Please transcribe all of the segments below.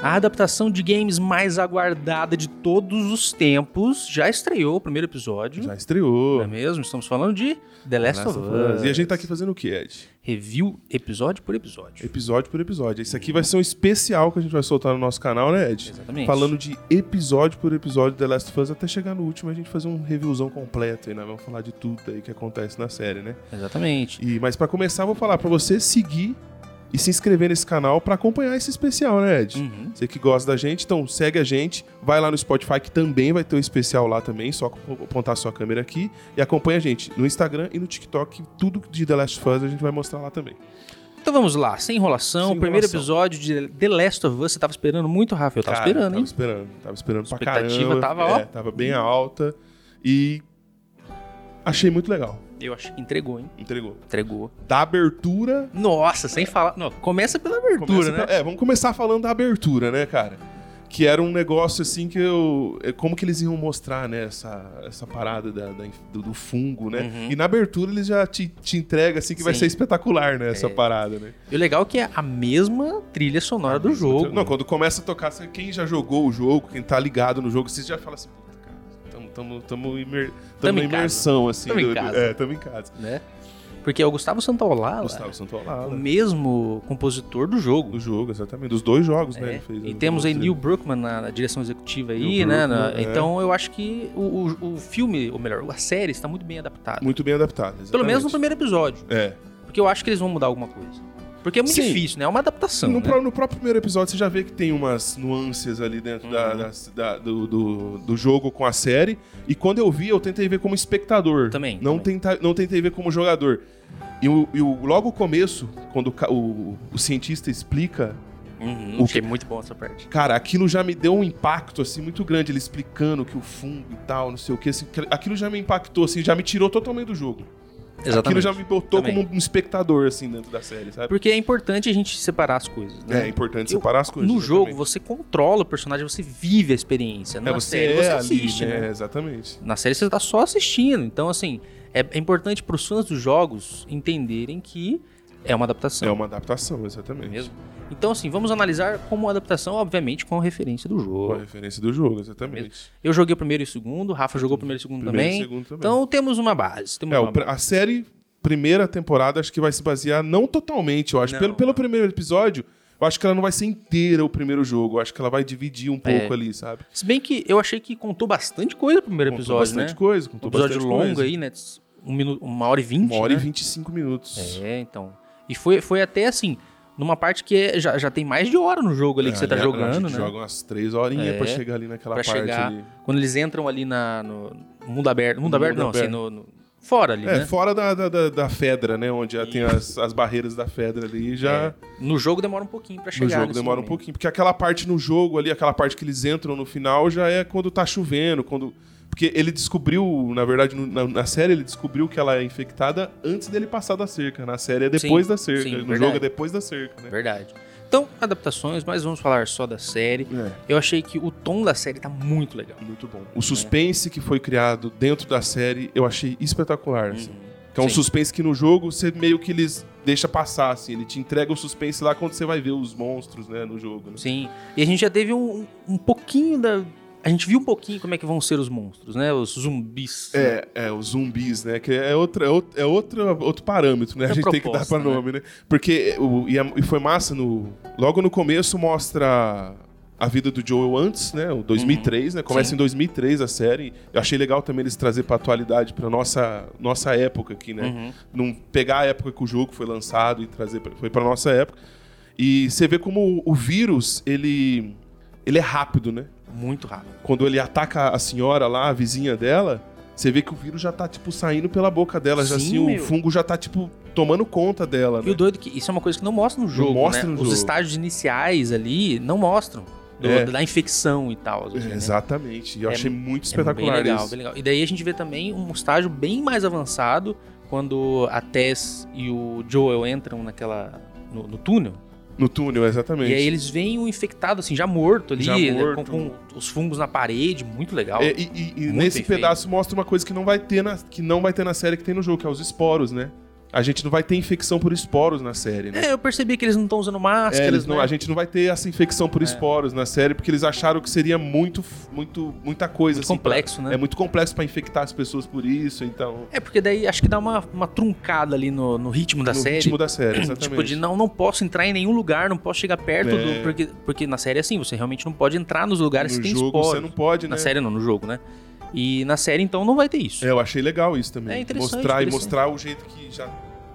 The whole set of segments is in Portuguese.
A adaptação de games mais aguardada de todos os tempos já estreou o primeiro episódio. Já estreou. Não é mesmo? Estamos falando de The Last of Us. E a gente tá aqui fazendo o que, Ed? Review episódio por episódio. Episódio por episódio. Esse aqui vai ser um especial que a gente vai soltar no nosso canal, né, Ed? Exatamente. Falando de episódio por episódio The Last of Us, até chegar no último e a gente fazer um reviewzão completo aí, né? Vamos falar de tudo aí que acontece na série, né? Exatamente. Mas pra começar, eu vou falar pra você seguir e se inscrever nesse canal pra acompanhar esse especial, né, Ed? Você que gosta da gente, então segue a gente, vai lá no Spotify que também vai ter um especial lá também, só apontar sua câmera aqui e acompanha a gente no Instagram e no TikTok, tudo de The Last of Us a gente vai mostrar lá também. Então vamos lá, sem enrolação. Sem Primeiro enrolação. episódio de The Last of Us. Você tava esperando muito, Rafa? Eu tava esperando, hein? Tava esperando pra A expectativa caramba. tava, ó. Tava bem alta e achei muito legal. Eu acho que entregou, hein? Entregou. Da abertura... Nossa, sem falar... Não, começa pela abertura, né? Vamos começar falando da abertura, né, cara? Que era um negócio assim que eu... Como que eles iam mostrar, né, essa parada do fungo, né? E na abertura eles já te entregam assim que vai ser espetacular, né, essa parada, né? E o legal é que é a mesma trilha sonora do jogo. Não, quando começa a tocar, quem já jogou o jogo, quem tá ligado no jogo, você já fala assim, puta, cara, tamo na imersão, assim. Tamo em casa. Tamo em casa. Né? Porque é o Gustavo Santaolalla, o mesmo compositor do jogo. Do jogo, exatamente. Dos dois jogos, né? Ele fez, e temos aí Neil Druckmann na direção executiva aí, né? Então eu acho que o filme, ou melhor, a série está muito bem adaptada. Muito bem adaptada, exatamente. Pelo menos no primeiro episódio. Porque eu acho que eles vão mudar alguma coisa. Porque é muito difícil, né? É uma adaptação. No próprio primeiro episódio você já vê que tem umas nuances ali dentro do jogo com a série. E quando eu vi, eu tentei ver como espectador. Também. Não tentei ver como jogador. E logo o começo, quando o cientista explica... Achei muito bom essa parte. Cara, aquilo já me deu um impacto, assim, muito grande. Ele explicando que o fungo e tal, não sei o que. Assim, aquilo já me impactou, assim, já me tirou totalmente do jogo. Exatamente. Aquilo já me botou como um espectador, assim, dentro da série, sabe? Porque é importante a gente separar as coisas, né? É importante separar as coisas. No jogo, você controla o personagem, você vive a experiência. Na série, você assiste, ali, né? Exatamente. Na série, você tá só assistindo. Então, assim, é importante pros fãs dos jogos entenderem que é uma adaptação. É uma adaptação, exatamente. Mesmo? Então, assim, vamos analisar como adaptação, obviamente, com a referência do jogo. Com a referência do jogo, exatamente. Eu joguei o primeiro e o segundo, o Rafa jogou o primeiro e o segundo também. Então, temos uma base. A série... Primeira temporada, acho que vai se basear, não totalmente, eu acho. Pelo primeiro episódio, eu acho que ela não vai ser inteira o primeiro jogo. Eu acho que ela vai dividir um pouco ali, sabe? Se bem que eu achei que contou bastante coisa no primeiro episódio, né? Contou bastante episódio longo aí, né? 1h20, 1h e 25 minutos. Então. E foi até assim, numa parte que já tem mais de hora no jogo ali que você tá jogando, a gente né? joga umas 3 horinhas pra chegar ali naquela parte ali. Quando eles entram ali no mundo aberto. Mundo aberto não, assim, fora ali, né? Fora da Fedra, né? Onde já tem as barreiras da Fedra ali, já... No jogo demora um pouquinho pra chegar. No jogo demora um pouquinho, porque aquela parte no jogo ali, aquela parte que eles entram no final, já é quando tá chovendo, Porque ele descobriu, na verdade, na série, ele descobriu que ela é infectada antes dele passar da cerca. Na série é depois da cerca. No jogo é depois da cerca, né? Verdade. Então, adaptações, mas vamos falar só da série. Eu achei que o tom da série tá muito legal. Muito bom. O suspense que foi criado dentro da série, eu achei espetacular, assim. Que é um suspense que no jogo, você meio que eles deixa passar, assim. Ele te entrega o suspense lá quando você vai ver os monstros, né, no jogo. Né? Sim. E a gente já teve um pouquinho da... A gente viu um pouquinho como é que vão ser os monstros, né? Os zumbis. Os zumbis, né? Que é outro parâmetro, né? A gente tem que dar pra nome, né? Porque e foi massa, logo no começo mostra a vida do Joel antes, né? O 2003, né? Começa em 2003 a série. Eu achei legal também eles trazer pra atualidade, pra nossa época aqui, né? Não pegar a época que o jogo foi lançado e trazer foi pra nossa época. E você vê como o vírus, ele é rápido, né? Muito rápido. Quando ele ataca a senhora lá, a vizinha dela, você vê que o vírus já tá, tipo, saindo pela boca dela. Já assim, o fungo já tá, tipo, tomando conta dela, né? E o doido que isso é uma coisa que não mostra no jogo, né? Os estágios iniciais ali não mostram da infecção e tal. Assim, exatamente. E eu achei muito espetacular bem legal, isso. Bem legal. E daí a gente vê também um estágio bem mais avançado quando a Tess e o Joel entram no túnel. No túnel, exatamente. E aí eles veem o infectado, assim, já morto ali, com os fungos na parede, muito legal. E nesse pedaço mostra uma coisa que não vai ter na série que tem no jogo, que é os esporos, né? a gente não vai ter infecção por esporos na série, né? Eu percebi que eles não estão usando máscaras, a gente não vai ter essa infecção por esporos na série, porque eles acharam que seria muita coisa. Muito complexo, né? É muito complexo pra infectar as pessoas por isso, então... Porque daí acho que dá uma truncada ali no ritmo da série. No ritmo da série, exatamente. Tipo, de não posso entrar em nenhum lugar, não posso chegar perto do... Porque na série é assim, você realmente não pode entrar nos lugares que tem esporos. No jogo você não pode, né? Na série não, no jogo, né? E na série, então, não vai ter isso. Eu achei legal isso também. É interessante. Mostrar o jeito que já...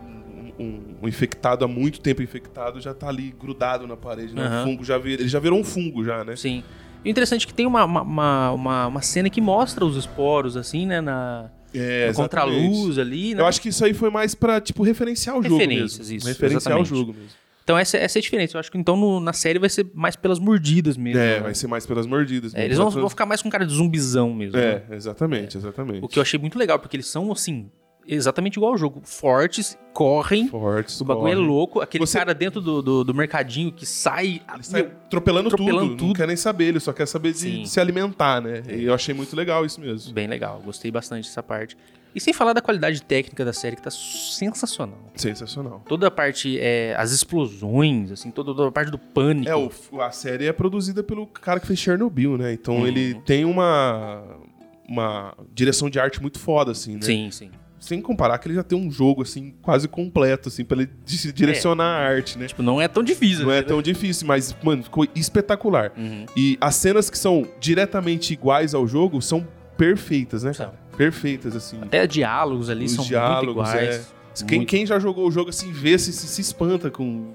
Um infectado, há muito tempo infectado, já tá ali grudado na parede, né? O fungo ele já virou um fungo já, né? Sim. E o interessante é que tem uma cena que mostra os esporos, assim, né? Na contraluz ali, né? Eu acho que isso aí foi mais pra, tipo, referenciar o jogo mesmo. Referências, isso. Referenciar o jogo mesmo. Então essa é a diferença. Eu acho que então na série vai ser mais pelas mordidas mesmo. Né? Vai ser mais pelas mordidas mesmo. Eles vão ficar mais com cara de zumbizão mesmo. Né? Né? Exatamente. O que eu achei muito legal, porque eles são, assim... Exatamente igual ao jogo. Fortes, correm. O bagulho é louco. Aquele cara dentro do mercadinho que sai... Ele sai atropelando tudo. Não quer nem saber, ele só quer saber de se alimentar, né? E eu achei muito legal isso mesmo. Bem legal. Gostei bastante dessa parte. E sem falar da qualidade técnica da série, que tá sensacional. Sensacional. Toda a parte, as explosões, assim, toda a parte do pânico. A série é produzida pelo cara que fez Chernobyl, né? Então ele tem uma direção de arte muito foda, assim, né? Sim. Sem comparar que ele já tem um jogo, assim, quase completo, assim, pra ele direcionar a arte, né? Tipo, não é tão difícil. Não é tão difícil, mas, mano, ficou espetacular. E as cenas que são diretamente iguais ao jogo são perfeitas, né, cara? Perfeitas, assim. Até diálogos ali são muito iguais. Quem já jogou o jogo, assim, vê, se espanta com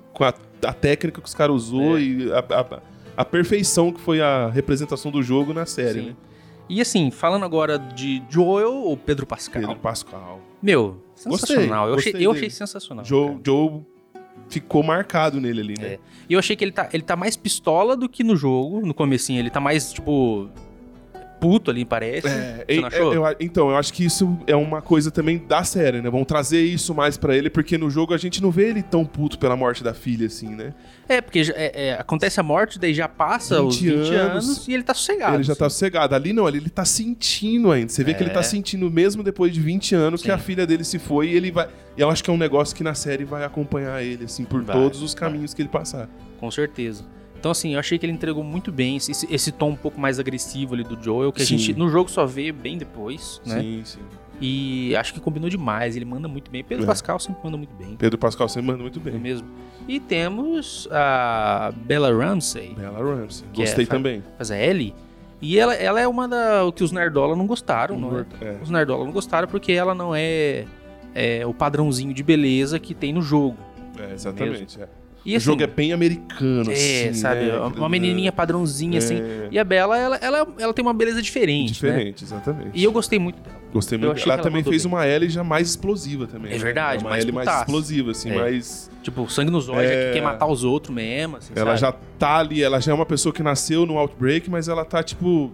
a técnica que os caras usou e a perfeição que foi a representação do jogo na série, né? E assim, falando agora de Joel ou Pedro Pascal? Pedro Pascal. Meu, sensacional. Eu achei sensacional. Joe ficou marcado nele ali, né? E eu achei que ele tá mais pistola do que no jogo. No comecinho ele tá mais, tipo... puto ali, parece. Você não achou? Eu acho que isso é uma coisa também da série, né? Vamos trazer isso mais pra ele, porque no jogo a gente não vê ele tão puto pela morte da filha, assim, né? Porque acontece a morte, daí já passa os 20 anos e ele tá sossegado. Ele já tá sossegado. Ali não, ali ele tá sentindo ainda. Você vê que ele tá sentindo, mesmo depois de 20 anos, que a filha dele se foi e ele vai... E eu acho que é um negócio que na série vai acompanhar ele, assim, por todos os caminhos que ele passar. Com certeza. Então, assim, eu achei que ele entregou muito bem esse tom um pouco mais agressivo ali do Joel, que a gente no jogo só vê bem depois, né? Sim. E acho que combinou demais, ele manda muito bem. Pedro Pascal sempre manda muito bem. Pedro Pascal sempre manda muito bem. É mesmo. E temos a Bella Ramsey. Gostei também. Faz a Ellie. E ela é uma que os nerdola não gostaram, não é? Os nerdola não gostaram porque ela não é o padrãozinho de beleza que tem no jogo. Exatamente, E, o jogo é bem americano, assim, sabe? Né? Uma menininha padrãozinha, assim. E a Bella, ela tem uma beleza diferente, né? Exatamente. E eu gostei muito dela. Gostei muito. Ela também fez uma Ellie já mais explosiva também. É verdade, uma Ellie mais explosiva, assim, mais... Tipo, sangue nos olhos, que quer matar os outros mesmo, assim, ela já tá ali, ela já é uma pessoa que nasceu no Outbreak, mas ela tá,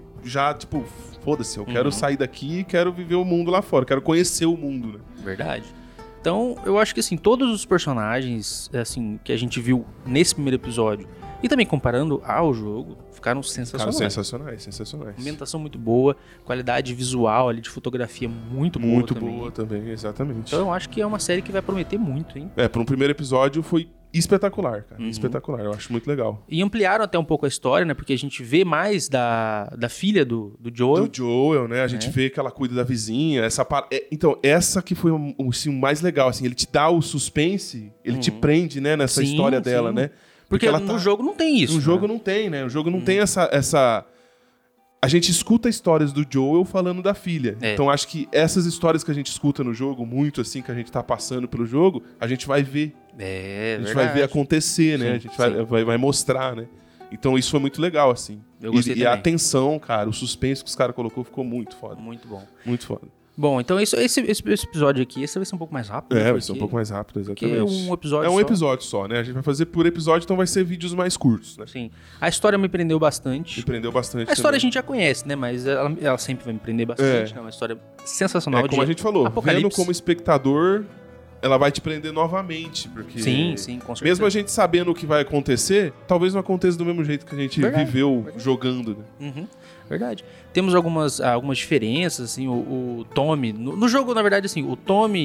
foda-se, eu quero sair daqui e quero viver o mundo lá fora, quero conhecer o mundo, né? Verdade. Então, eu acho que, assim, todos os personagens, assim, que a gente viu nesse primeiro episódio, e também comparando ao jogo, ficaram sensacionais. Sensacionais. Ambientação muito boa, qualidade visual ali de fotografia muito boa também. Muito boa também, exatamente. Então, eu acho que é uma série que vai prometer muito, hein? Para um primeiro episódio foi espetacular, cara. Espetacular, eu acho muito legal. E ampliaram até um pouco a história, né? Porque a gente vê mais da filha do Joel. Do Joel, né? A gente vê que ela cuida da vizinha. Então, essa que foi o mais legal, assim. Ele te dá o suspense, ele te prende, né? Nessa história dela, né? Porque no jogo não tem isso. No jogo não tem, né? O jogo não tem essa... A gente escuta histórias do Joel falando da filha. Então, acho que essas histórias que a gente escuta no jogo, muito assim, que a gente tá passando pelo jogo, a gente vai ver. A gente vai ver acontecer, né? A gente vai mostrar, né? Então, isso foi muito legal, assim. Eu gostei também. E a tensão, cara, o suspense que os caras colocou ficou muito foda. Muito bom. Muito foda. Bom, então esse episódio aqui, esse vai ser um pouco mais rápido. Vai ser um pouco mais rápido, exatamente. É um episódio só. Episódio só, né? A gente vai fazer por episódio, então vai ser vídeos mais curtos, né? Sim. A história me prendeu bastante. A história a gente já conhece, né? Mas ela sempre vai me prender bastante. É uma história sensacional. Como a gente falou, vendo como espectador, ela vai te prender novamente. Porque sim, com certeza. Mesmo a gente sabendo o que vai acontecer, talvez não aconteça do mesmo jeito que a gente viveu jogando, né? Verdade. Temos algumas diferenças, assim, o Tommy... No jogo, na verdade, assim, o Tommy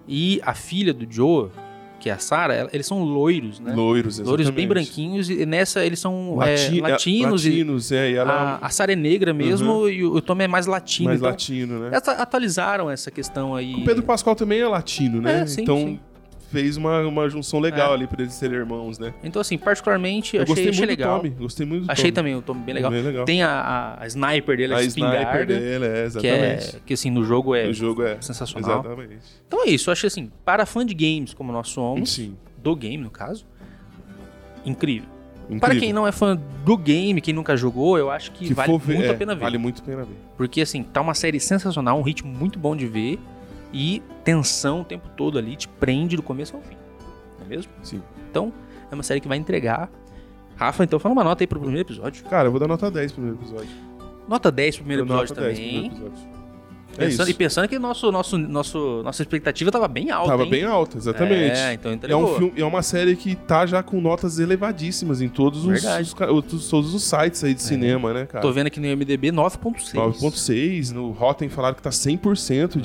E a filha do Joe, que é a Sarah, eles são loiros, né? Loiros, exatamente. Loiros bem branquinhos, e nessa eles são latinos. E ela... a Sarah é negra mesmo, e o Tom é mais latino. Mais latino, né? Atualizaram essa questão aí. O Pedro Pascal também é latino, né? Sim, então sim. Fez uma junção legal ali pra eles serem irmãos, né? Então, assim, particularmente, eu achei legal. Gostei muito do Tommy. Achei também o Tommy bem legal. Tem a sniper dele, a espingarda. Sniper dele, exatamente. Que assim, no jogo é sensacional. Exatamente. Então é isso, eu acho assim, para fã de games como nós somos, sim. do game no caso, incrível. Para quem não é fã do game, quem nunca jogou, eu acho que vale muito a pena ver. Vale muito a pena ver. Porque assim, tá uma série sensacional, um ritmo muito bom de ver e tensão o tempo todo ali, te prende do começo ao fim. Não é mesmo? Sim. Então, é uma série que vai entregar. Rafa, então fala uma nota aí pro primeiro episódio. Cara, eu vou dar nota 10 pro primeiro episódio. Nota 10 pro primeiro episódio também. E pensando que nossa expectativa tava bem alta. Tava bem alta, exatamente. Então é uma série que tá já com notas elevadíssimas em todos os sites aí de cinema, né, cara? Tô vendo aqui no IMDb 9.6. 9.6. No Rotten falaram que tá 100%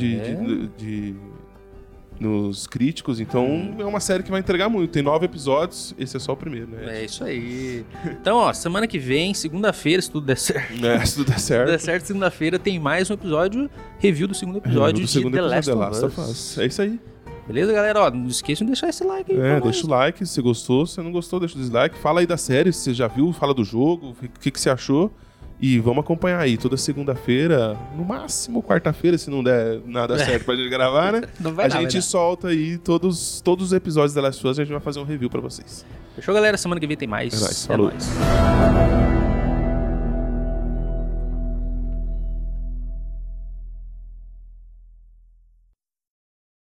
nos críticos, então é uma série que vai entregar muito. Tem 9 episódios, esse é só o primeiro, né? É isso aí. Então, ó, semana que vem, segunda-feira, se tudo der certo. Se tudo der certo. Se tudo der certo, segunda-feira tem mais um episódio, review do segundo episódio de The Last of Us. É isso aí. Beleza, galera? Ó, não esqueçam de deixar esse like aí. Deixa o like se gostou. Se não gostou, deixa o dislike. Fala aí da série, se você já viu, fala do jogo, o que você achou. E vamos acompanhar aí toda segunda-feira, no máximo quarta-feira, se não der nada certo pra gente gravar, né? A gente solta aí todos os episódios da Last of Us, a gente vai fazer um review pra vocês. Fechou, galera? Semana que vem tem mais. É nóis.